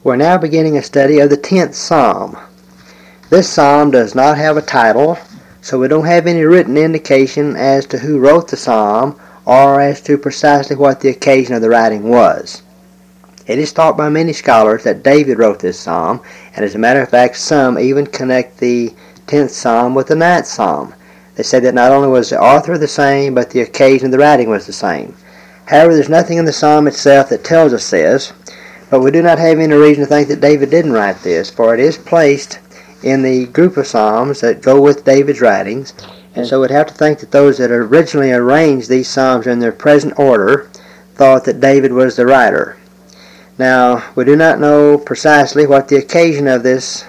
We're now beginning a study of the 10th Psalm. This psalm does not have a title, so we don't have any written indication as to who wrote the psalm or as to precisely what the occasion of the writing was. It is thought by many scholars that David wrote this psalm, and as a matter of fact, some even connect the 10th Psalm with the 9th Psalm. They say that not only was the author the same, but the occasion of the writing was the same. However, there's nothing in the psalm itself that tells us this, but we do not have any reason to think that David didn't write this, for it is placed in the group of psalms that go with David's writings, and so we'd have to think that those that originally arranged these psalms in their present order thought that David was the writer. Now, we do not know precisely what the occasion of this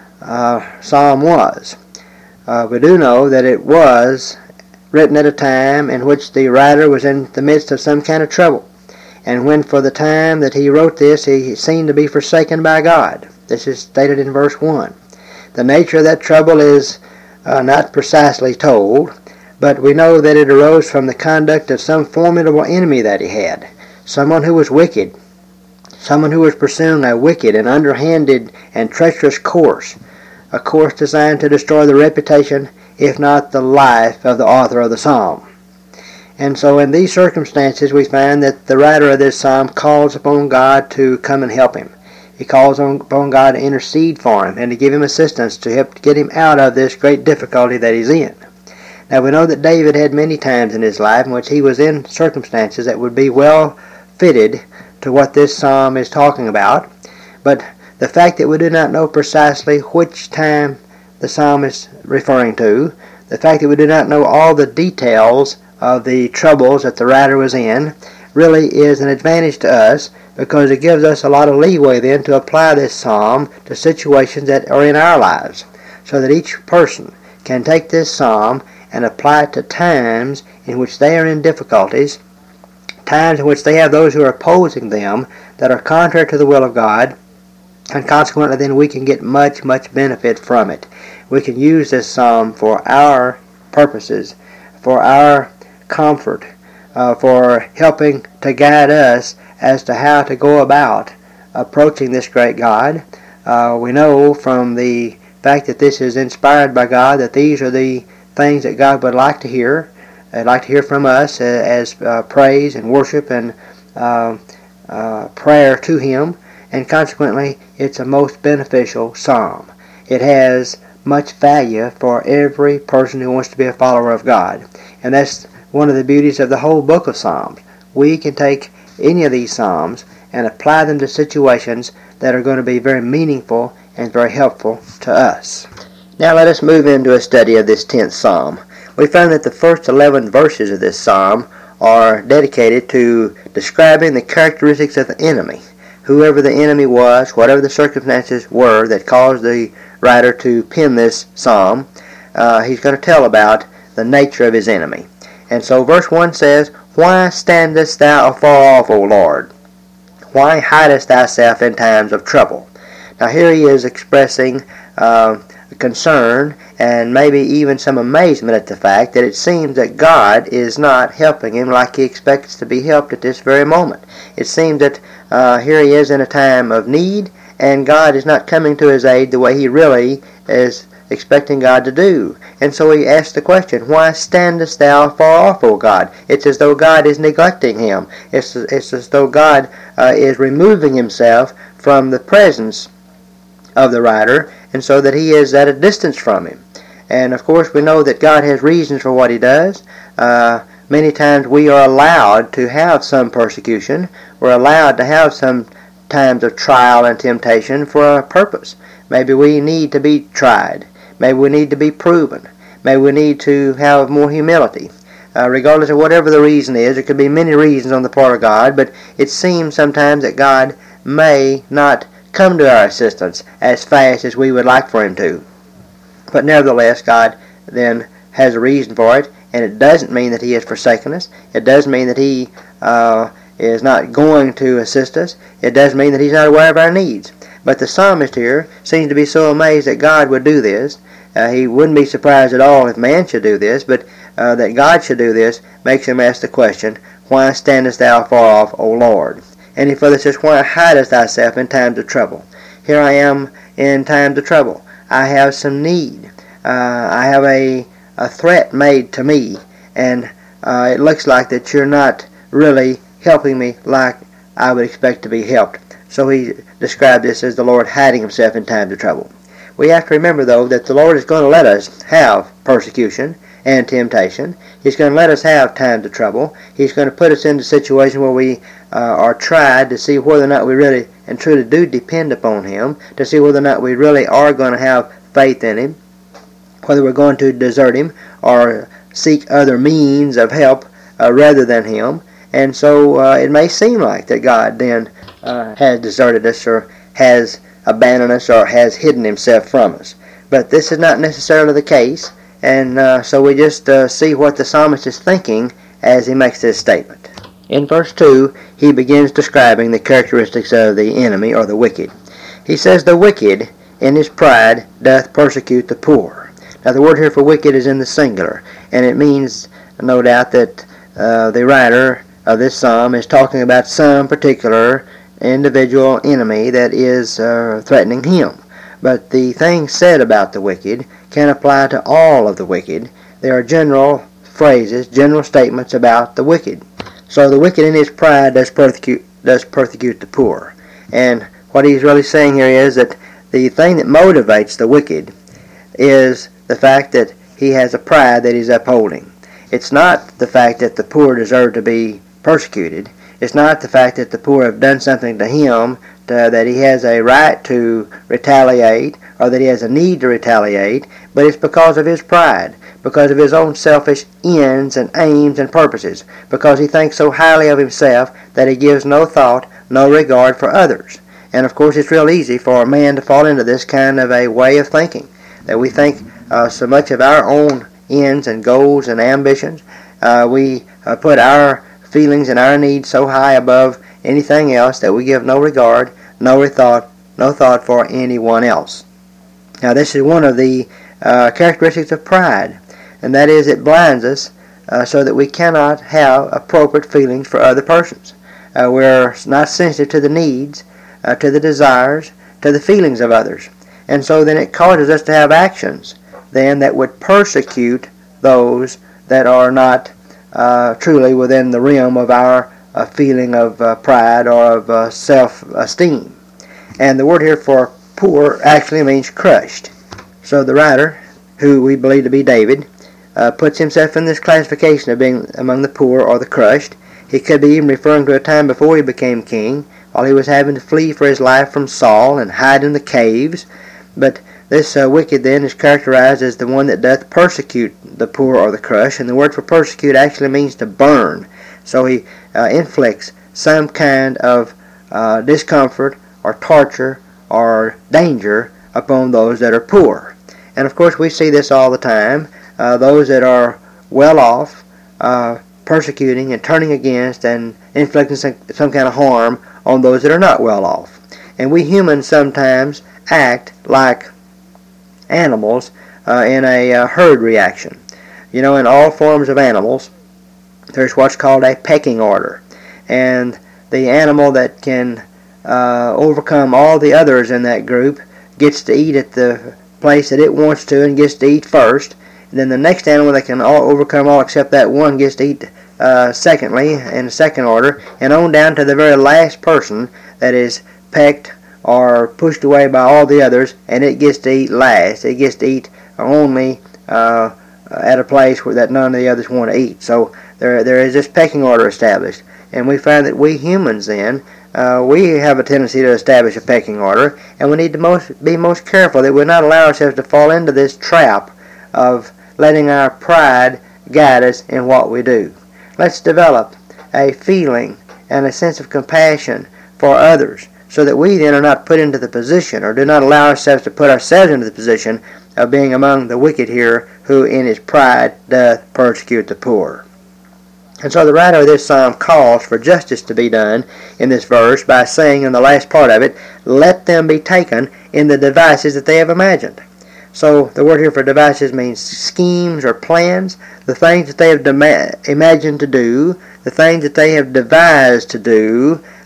psalm was. We do know that it was written at a time in which the writer was in the midst of some kind of trouble, and when for the time that he wrote this, he seemed to be forsaken by God. This is stated in verse 1. The nature of that trouble is not precisely told, but we know that it arose from the conduct of some formidable enemy that he had, someone who was wicked, someone who was pursuing a wicked and underhanded and treacherous course, a course designed to destroy the reputation, if not the life, of the author of the psalm. And so in these circumstances we find that the writer of this psalm calls upon God to come and help him. He calls upon God to intercede for him and to give him assistance to help get him out of this great difficulty that he's in. Now we know that David had many times in his life in which he was in circumstances that would be well fitted to what this psalm is talking about, but the fact that we do not know precisely which time the psalm is referring to, the fact that we do not know all the details of the troubles that the writer was in, really is an advantage to us, because it gives us a lot of leeway then to apply this psalm to situations that are in our lives, so that each person can take this psalm and apply it to times in which they are in difficulties, times in which they have those who are opposing them that are contrary to the will of God, and consequently then we can get much benefit from it. We can use this psalm for our purposes, for our comfort, for helping to guide us as to how to go about approaching this great God. We know from the fact that this is inspired by God that these are the things that God would like to hear. I'd like to hear from us as praise and worship and prayer to Him, and consequently it's a most beneficial psalm. It has much value for every person who wants to be a follower of God, and that's one of the beauties of the whole book of Psalms. We can take any of these psalms and apply them to situations that are going to be very meaningful and very helpful to us. Now let us move into a study of this 10th Psalm. We found that the first 11 verses of this psalm are dedicated to describing the characteristics of the enemy. Whoever the enemy was, whatever the circumstances were that caused the writer to pen this psalm, he's going to tell about the nature of his enemy. And so verse 1 says, "Why standest thou afar off, O Lord? Why hidest thyself in times of trouble?" Now here he is expressing concern and maybe even some amazement at the fact that it seems that God is not helping him like he expects to be helped at this very moment. It seems that here he is in a time of need, and God is not coming to his aid the way he really is expecting God to do. And so he asks the question, "Why standest thou far off, O God?" It's as though God is neglecting him. It's as though God is removing himself from the presence of the writer, and so that he is at a distance from him. And of course we know that God has reasons for what he does. Many times we are allowed to have some persecution. We're allowed to have some times of trial and temptation for a purpose. Maybe we need to be tried. Maybe we need to be proven. Maybe we need to have more humility. Regardless of whatever the reason is, there could be many reasons on the part of God, but it seems sometimes that God may not come to our assistance as fast as we would like for him to. But nevertheless, God then has a reason for it, and it doesn't mean that he has forsaken us. It doesn't mean that he is not going to assist us. It doesn't mean that he's not aware of our needs. But the psalmist here seems to be so amazed that God would do this. He wouldn't be surprised at all if man should do this, but that God should do this makes him ask the question, "Why standest thou far off, O Lord?" And he further says, why hidest thyself in times of trouble? Here I am in times of trouble. I have some need. I have a threat made to me, and it looks like that you're not really helping me like I would expect to be helped. So he described this as the Lord hiding himself in times of trouble. We have to remember, though, that the Lord is going to let us have persecution and temptation. He's going to let us have times of trouble. He's going to put us into situations where we are tried to see whether or not we really and truly do depend upon Him, to see whether or not we really are going to have faith in Him, whether we're going to desert Him or seek other means of help rather than Him. And so it may seem like that God then has deserted us or has abandoned us or has hidden Himself from us. But this is not necessarily the case, and so we just see what the psalmist is thinking as he makes this statement. In verse 2, he begins describing the characteristics of the enemy or the wicked. He says, the wicked in his pride doth persecute the poor. Now the word here for wicked is in the singular, and it means no doubt that the writer of this psalm is talking about some particular individual enemy that is threatening him. But the things said about the wicked can apply to all of the wicked. There are general phrases, general statements about the wicked. So the wicked in his pride does persecute the poor. And what he's really saying here is that the thing that motivates the wicked is the fact that he has a pride that he's upholding. It's not the fact that the poor deserve to be persecuted. It's not the fact that the poor have done something to him that he has a right to retaliate or that he has a need to retaliate, but it's because of his pride, because of his own selfish ends and aims and purposes, because he thinks so highly of himself that he gives no thought, no regard for others. And of course it's real easy for a man to fall into this kind of a way of thinking, that we think so much of our own ends and goals and ambitions. We put our feelings and our needs so high above anything else that we give no regard, no thought for anyone else. Now this is one of the characteristics of pride, and that is it blinds us so that we cannot have appropriate feelings for other persons. We're not sensitive to the needs, to the desires, to the feelings of others. And so then it causes us to have actions then that would persecute those that are not truly within the realm of our feeling of pride or of self-esteem. And the word here for poor actually means crushed. So the writer, who we believe to be David, puts himself in this classification of being among the poor or the crushed. He could be even referring to a time before he became king, while he was having to flee for his life from Saul and hide in the caves. But this wicked then is characterized as the one that doth persecute the poor or the crushed, and the word for persecute actually means to burn. So he inflicts some kind of discomfort or torture or danger upon those that are poor. And of course we see this all the time. Those that are well off persecuting and turning against and inflicting some kind of harm on those that are not well off. And we humans sometimes act like animals in a herd reaction. You know, in all forms of animals, there's what's called a pecking order. And the animal that can overcome all the others in that group gets to eat at the place that it wants to and gets to eat first. And then the next animal that can overcome all except that one gets to eat secondly, in the second order, and on down to the very last person that is pecked or pushed away by all the others, and it gets to eat last. It gets to eat only at a place where that none of the others want to eat. So there is this pecking order established. And we find that we humans then, we have a tendency to establish a pecking order, and we need to be most careful that we not allow ourselves to fall into this trap of letting our pride guide us in what we do. Let's develop a feeling and a sense of compassion for others, so that we then are not put into the position, or do not allow ourselves to put ourselves into the position of being among the wicked here, who in his pride doth persecute the poor. And so the writer of this psalm calls for justice to be done in this verse by saying in the last part of it, let them be taken in the devices that they have imagined. So the word here for devices means schemes or plans, the things that they have imagined to do, the things that they have devised to do,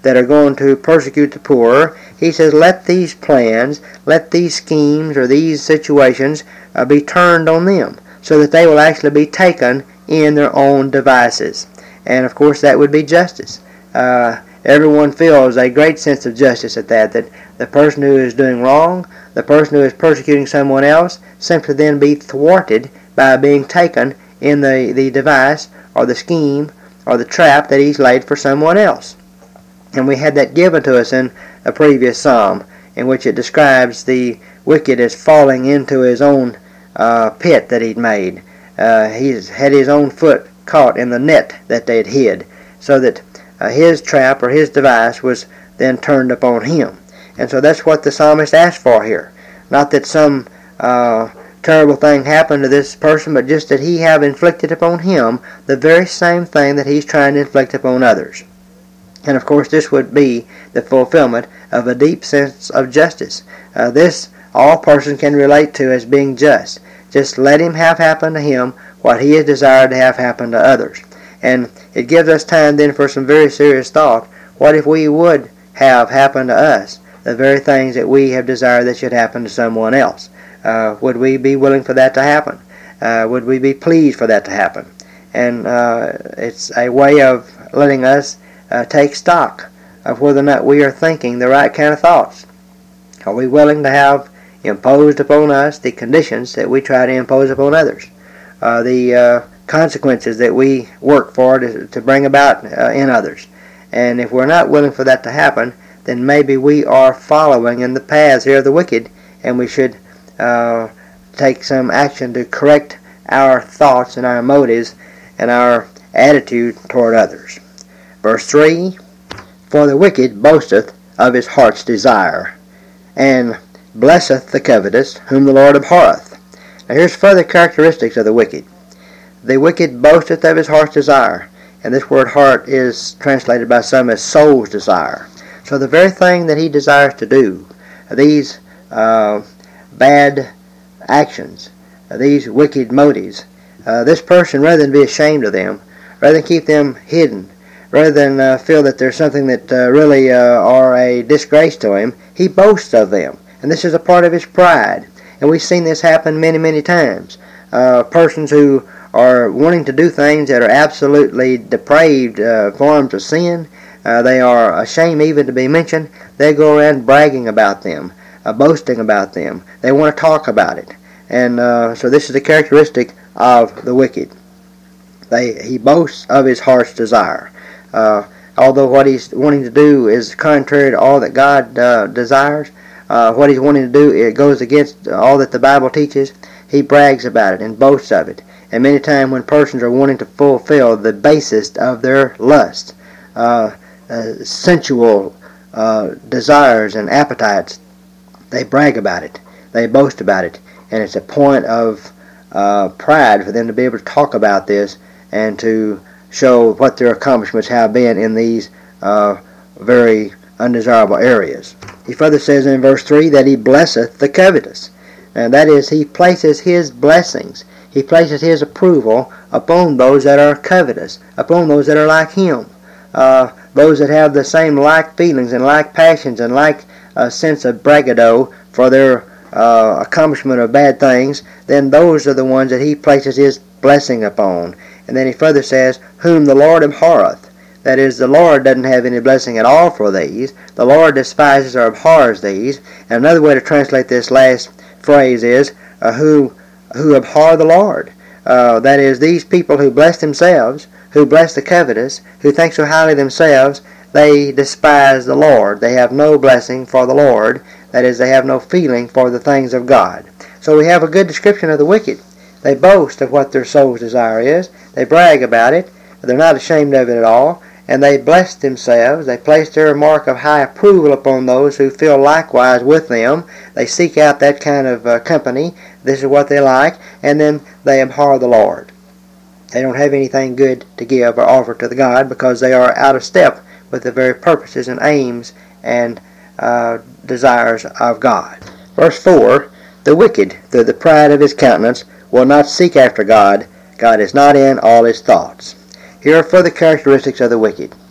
that are going to persecute the poor, he says, let these plans, let these schemes or these situations be turned on them, so that they will actually be taken in their own devices. And of course that would be justice. Everyone feels a great sense of justice at that the person who is doing wrong, the person who is persecuting someone else, simply then be thwarted by being taken in the device or the scheme or the trap that he's laid for someone else. And we had that given to us in a previous psalm, in which it describes the wicked as falling into his own pit that he'd made. He's had his own foot caught in the net that they'd hid, so that his trap or his device was then turned upon him. And so that's what the psalmist asked for here. Not that some terrible thing happened to this person, but just that he have inflicted upon him the very same thing that he's trying to inflict upon others. And of course this would be the fulfillment of a deep sense of justice. This all persons can relate to as being just. Just let him have happen to him what he has desired to have happen to others. And it gives us time then for some very serious thought. What if we would have happen to us the very things that we have desired that should happen to someone else? Would we be willing for that to happen? Would we be pleased for that to happen? And it's a way of letting us take stock of whether or not we are thinking the right kind of thoughts. Are we willing to have imposed upon us the conditions that we try to impose upon others? The consequences that we work for to bring about in others? And if we're not willing for that to happen, then maybe we are following in the paths here of the wicked, and we should take some action to correct our thoughts and our motives and our attitude toward others. Verse 3, for the wicked boasteth of his heart's desire, and blesseth the covetous, whom the Lord abhorreth. Now here's further characteristics of the wicked. The wicked boasteth of his heart's desire, and this word heart is translated by some as soul's desire. So the very thing that he desires to do, these bad actions, these wicked motives, this person, rather than be ashamed of them, rather than keep them hidden, rather than feel that there's something that really are a disgrace to him, he boasts of them. And this is a part of his pride. And we've seen this happen many, many times. Persons who are wanting to do things that are absolutely depraved forms of sin, they are ashamed even to be mentioned, they go around bragging about them, boasting about them. They want to talk about it. And so this is a characteristic of the wicked. He boasts of his heart's desire. Although what he's wanting to do is contrary to all that God desires, what he's wanting to do, it goes against all that the Bible teaches. He brags about it and boasts of it. And many times when persons are wanting to fulfill the basest of their lust, sensual desires and appetites, they brag about it. They boast about it. And it's a point of pride for them to be able to talk about this and to show what their accomplishments have been in these very undesirable areas. He further says in verse 3 that he blesseth the covetous. And that is, he places his blessings, he places his approval upon those that are covetous, upon those that are like him, those that have the same like feelings and like passions and like sense of braggadocio for their accomplishment of bad things. Then those are the ones that he places his blessing upon. And then he further says, whom the Lord abhorreth. That is, the Lord doesn't have any blessing at all for these. The Lord despises or abhors these. And another way to translate this last phrase is, who abhor the Lord. That is, these people who bless themselves, who bless the covetous, who think so highly of themselves, they despise the Lord. They have no blessing for the Lord. That is, they have no feeling for the things of God. So we have a good description of the wicked. They boast of what their soul's desire is. They brag about it. They're not ashamed of it at all. And they bless themselves. They place their mark of high approval upon those who feel likewise with them. They seek out that kind of company. This is what they like. And then they abhor the Lord. They don't have anything good to give or offer to the God because they are out of step with the very purposes and aims and desires of God. Verse 4, the wicked, through the pride of his countenance, will not seek after God. God is not in all his thoughts. Here are further characteristics of the wicked.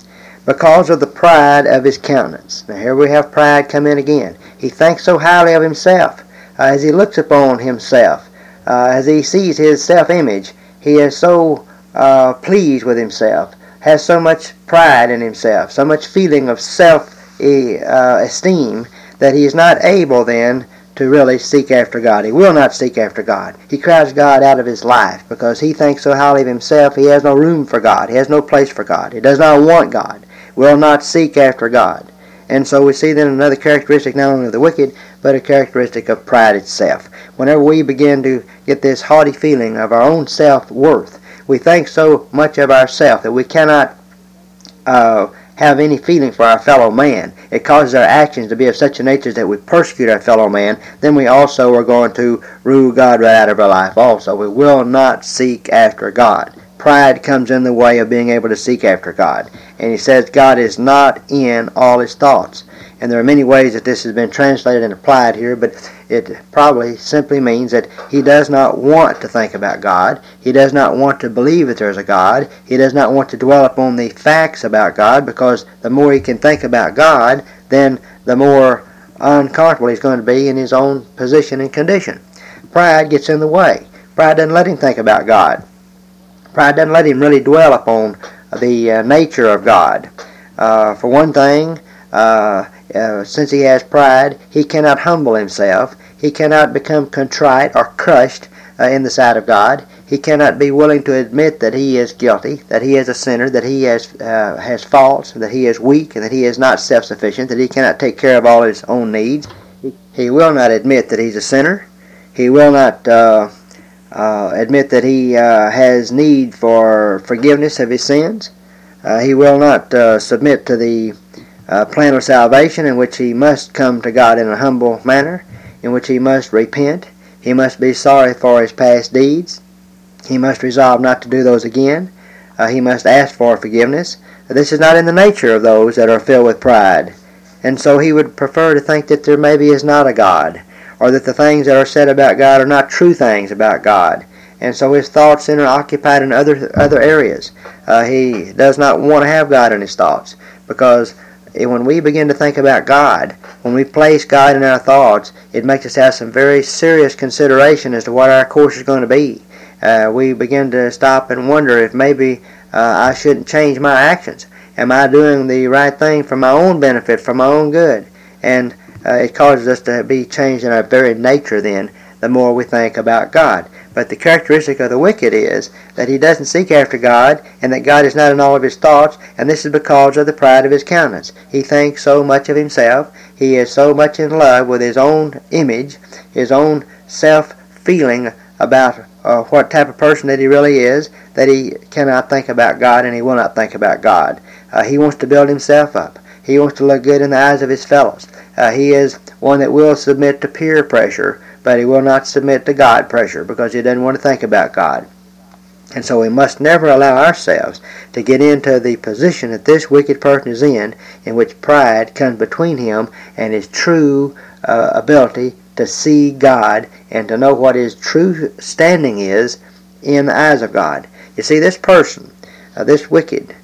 because of the pride of his countenance. Now here we have pride come in again. He thinks so highly of himself. As he looks upon himself, as he sees his self-image, he is so pleased with himself, has so much pride in himself, so much feeling of self-esteem, that he is not able then to really seek after God. He will not seek after God. He crowds God out of his life because he thinks so highly of himself. He has no room for God. He has no place for God. He does not want God. Will not seek after God. And so we see then another characteristic not only of the wicked, but a characteristic of pride itself. Whenever we begin to get this haughty feeling of our own self-worth, we think so much of ourselves that we cannot have any feeling for our fellow man. It causes our actions to be of such a nature that we persecute our fellow man. Then we also are going to rule God right out of our life also. We will not seek after God. Pride comes in the way of being able to seek after God. And he says God is not in all his thoughts. And there are many ways that this has been translated and applied here, but it probably simply means that he does not want to think about God. He does not want to believe that there's a God. He does not want to dwell upon the facts about God, because the more he can think about God, then the more uncomfortable he's going to be in his own position and condition. Pride gets in the way. Pride doesn't let him think about God. Pride doesn't let him really dwell upon the nature of God. For one thing, since he has pride, he cannot humble himself. He cannot become contrite or crushed in the sight of God. He cannot be willing to admit that he is guilty, that he is a sinner, that he has faults, that he is weak, and that he is not self-sufficient, that he cannot take care of all his own needs. He will not admit that he's a sinner. He will not admit that he has need for forgiveness of his sins. He will not submit to the plan of salvation, in which he must come to God in a humble manner, in which he must repent. He must be sorry for his past deeds. He must resolve not to do those again. He must ask for forgiveness. This is not in the nature of those that are filled with pride. And so he would prefer to think that there maybe is not a God, or that the things that are said about God are not true things about God. And so his thoughts then are occupied in other areas. He does not want to have God in his thoughts, because when we begin to think about God, when we place God in our thoughts, it makes us have some very serious consideration as to what our course is going to be. We begin to stop and wonder if maybe I shouldn't change my actions. Am I doing the right thing for my own benefit, for my own good? And it causes us to be changed in our very nature then, the more we think about God. But the characteristic of the wicked is that he doesn't seek after God, and that God is not in all of his thoughts, and this is because of the pride of his countenance. He thinks so much of himself. He is so much in love with his own image, his own self-feeling about what type of person that he really is, that he cannot think about God, and he will not think about God. He wants to build himself up. He wants to look good in the eyes of his fellows. He is one that will submit to peer pressure, but he will not submit to God pressure, because he doesn't want to think about God. And so we must never allow ourselves to get into the position that this wicked person is in which pride comes between him and his true ability to see God and to know what his true standing is in the eyes of God. You see, this person, this wicked,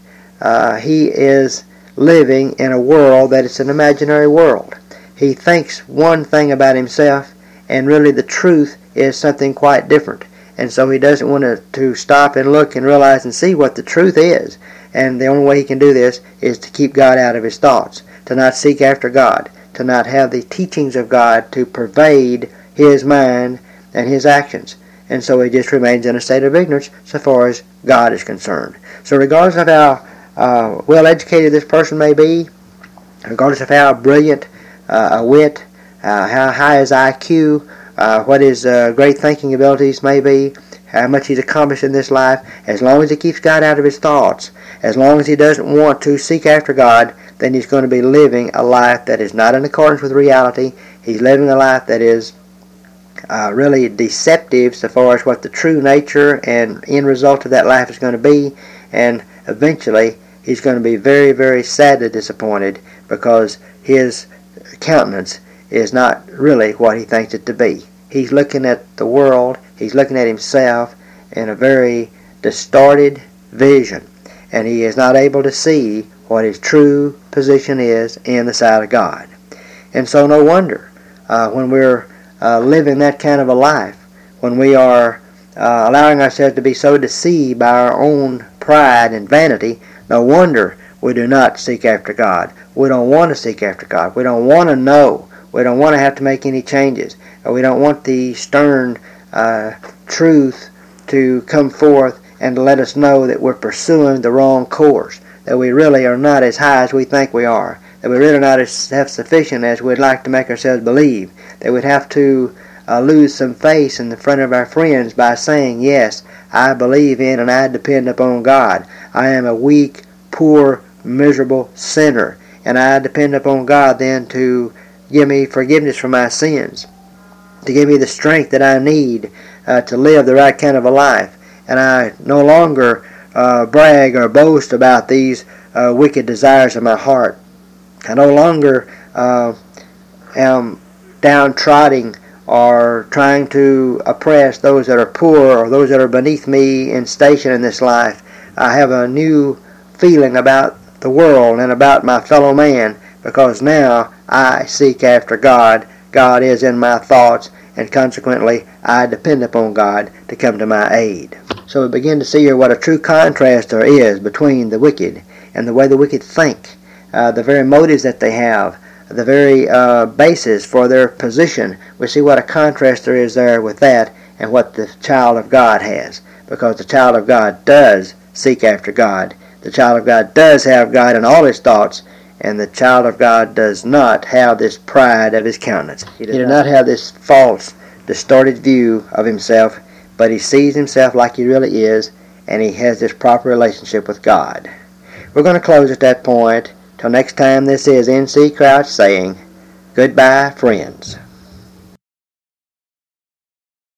he is living in a world that is an imaginary world. He thinks one thing about himself, and really the truth is something quite different. And so he doesn't want to stop and look and realize and see what the truth is. And the only way he can do this is to keep God out of his thoughts, to not seek after God, to not have the teachings of God to pervade his mind and his actions. And so he just remains in a state of ignorance so far as God is concerned. So regardless of how well-educated this person may be, regardless of how brilliant a wit, how high his IQ, what his great thinking abilities may be, how much he's accomplished in this life, as long as he keeps God out of his thoughts, as long as he doesn't want to seek after God, then he's going to be living a life that is not in accordance with reality. He's living a life that is really deceptive so far as what the true nature and end result of that life is going to be, and eventually he's going to be very, very sadly disappointed, because his countenance is not really what he thinks it to be. He's looking at the world, he's looking at himself in a very distorted vision, and he is not able to see what his true position is in the sight of God. And so no wonder when we're living that kind of a life, when we are allowing ourselves to be so deceived by our own pride and vanity, no wonder we do not seek after God. We don't want to seek after God. We don't want to know. We don't want to have to make any changes. We don't want the stern truth to come forth and to let us know that we're pursuing the wrong course, that we really are not as high as we think we are, that we really are not as self-sufficient as we'd like to make ourselves believe, that we'd have to lose some face in the front of our friends by saying, yes, I believe in and I depend upon God. I am a weak, poor, miserable sinner, and I depend upon God then to give me forgiveness for my sins, to give me the strength that I need to live the right kind of a life. And I no longer brag or boast about these wicked desires of my heart. I no longer am downtrodden or trying to oppress those that are poor or those that are beneath me in station in this life. I have a new feeling about the world and about my fellow man, because now I seek after God. God is in my thoughts, and consequently I depend upon God to come to my aid. So we begin to see here what a true contrast there is between the wicked and the way the wicked think, the very motives that they have, the very basis for their position. We see what a contrast there is there with that and what the child of God has, because the child of God does seek after God. The child of God does have God in all his thoughts, and the child of God does not have this pride of his countenance. He does not have this false, distorted view of himself, but he sees himself like he really is, and he has this proper relationship with God. We're going to close at that point. Till next time, this is N.C. Crouch saying, goodbye, friends.